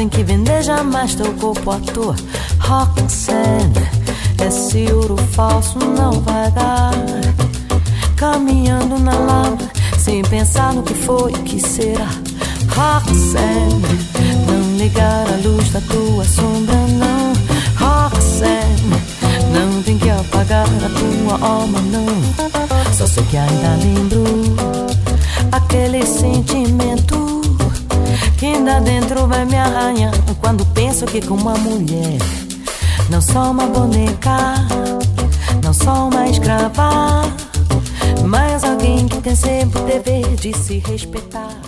tem que vender jamais teu corpo à toa. Roxanne, esse ouro falso não vai dar. Caminhando na lama, sem pensar no que foi e que será. Roxanne, não ligar a luz da tua sombra, não. Roxanne, não tem que apagar a tua alma, não. Só sei que ainda lembro aquele sentimento que ainda dentro vai me arranhar quando penso que com uma mulher, não só uma boneca, não só uma escrava, mas alguém que tem sempre o dever de se respeitar.